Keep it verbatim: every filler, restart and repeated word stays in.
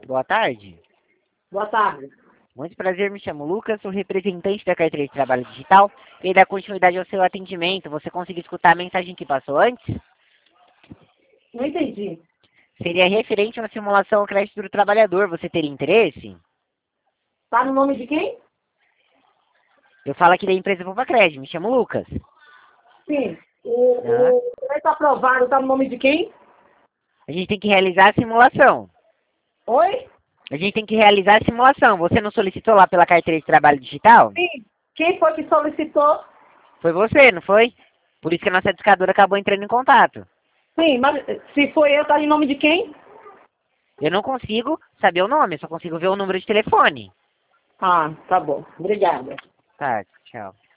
Boa tarde. Boa tarde. Muito prazer, me chamo Lucas, sou representante da carteira de trabalho digital e dar continuidade ao seu atendimento. Você conseguiu escutar a mensagem que passou antes? Não entendi. Seria referente a uma simulação ao crédito do trabalhador. Você teria interesse? Tá no nome de quem? Eu falo aqui da empresa Poupa Crédito, me chamo Lucas. Sim. O, Ah. o crédito aprovado tá no nome de quem? A gente tem que realizar a simulação. Oi? A gente tem que realizar a simulação. Você não solicitou lá pela carteira de trabalho digital? Sim. Quem foi que solicitou? Foi você, não foi? Por isso que a nossa discadora acabou entrando em contato. Sim, mas se foi eu, tá em nome de quem? Eu não consigo saber o nome, eu só consigo ver o número de telefone. Ah, tá bom. Obrigada. Tá, tchau.